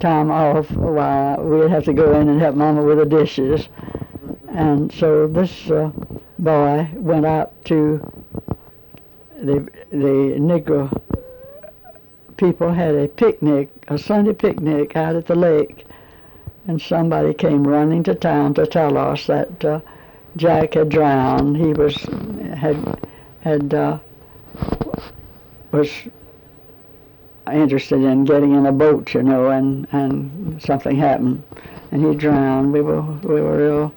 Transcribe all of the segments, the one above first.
time off, while we'd have to go in and help Mama with the dishes. And so this boy went out to the Negro people had a picnic, a Sunday picnic out at the lake, and somebody came running to town to tell us that Jack had drowned. He was interested in getting in a boat, you know, and something happened, and he drowned. We were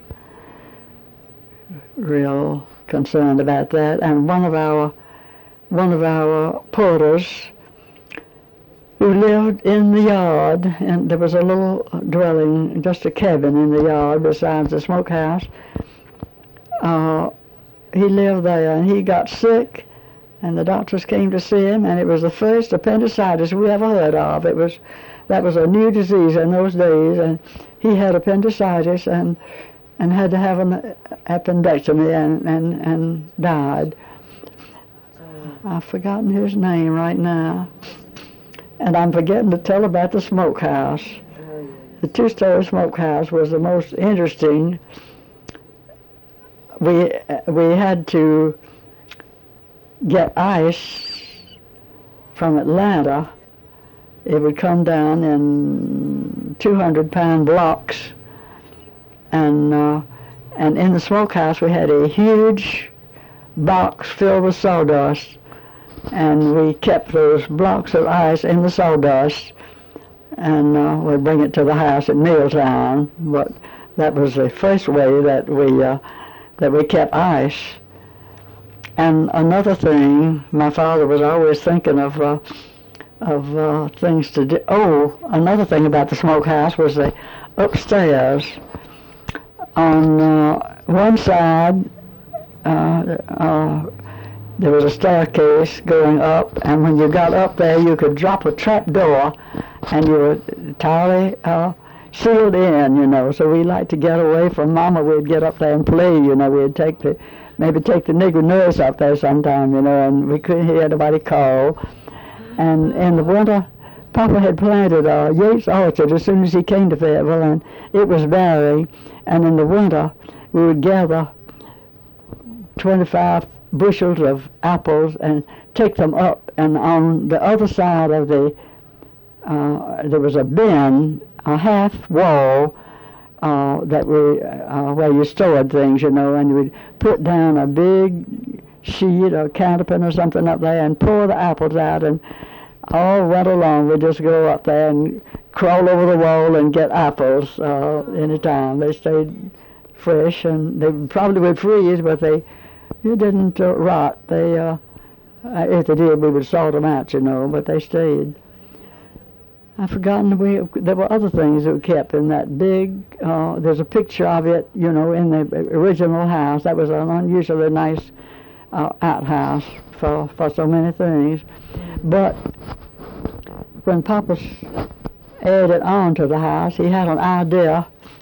real concerned about that. And one of our porters, who lived in the yard, and there was a little dwelling, just a cabin in the yard besides the smokehouse. He lived there, and he got sick, and the doctors came to see him, and it was the first appendicitis we ever heard of. That was a new disease in those days, and he had appendicitis and had to have an appendectomy and died. I've forgotten his name right now. And I'm forgetting to tell about the smokehouse. The two-story smokehouse was the most interesting. We had to get ice from Atlanta. It would come down in 200-pound blocks, and in the smokehouse we had a huge box filled with sawdust. And we kept those blocks of ice in the sawdust, and we'd bring it to the house at mealtime. But that was the first way that we kept ice. And another thing, my father was always thinking of things to do. Oh, another thing about the smokehouse was the upstairs. On one side, there was a staircase going up, and when you got up there, you could drop a trap door, and you were entirely sealed in, you know. So we liked to get away from Mama. We'd get up there and play, you know. We'd maybe take the Negro nurse up there sometime, you know, and we couldn't hear anybody call. And in the winter, Papa had planted a Yates orchard as soon as he came to Fayetteville, and it was berry. And in the winter, we would gather 25 bushels of apples and take them up, and on the other side of there was a bin, a half wall where you stored things, you know, and you would put down a big sheet or counterpane or something up there and pour the apples out, and all went along. We'd just go up there and crawl over the wall and get apples any time. They stayed fresh, and they probably would freeze, but they didn't rot. If they did, we would salt them out, you know, but they stayed. I've forgotten, there were other things that we kept in that big, there's a picture of it, you know, in the original house. That was an unusually nice outhouse for so many things. But when Papa added on to the house, he had an idea.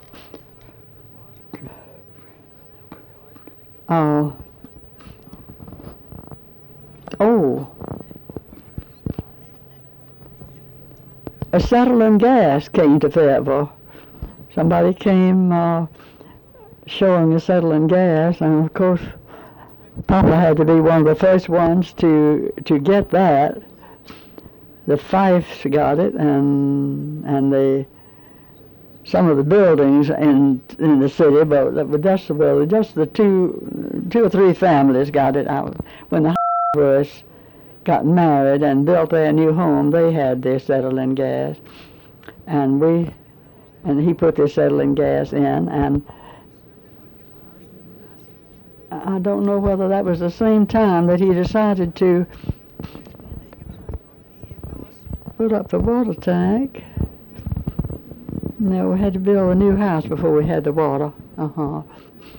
Acetylene gas came to Fayetteville. Somebody came showing acetylene gas, and of course Papa had to be one of the first ones to get that. The Fifes got it, and some of the buildings in the city, but just the building, just the two or three families got it out. When the first got married and built their new home, they had the acetylene gas, and he put the acetylene gas in, and I don't know whether that was the same time that he decided to put up the water tank. No, we had to build a new house before we had the water.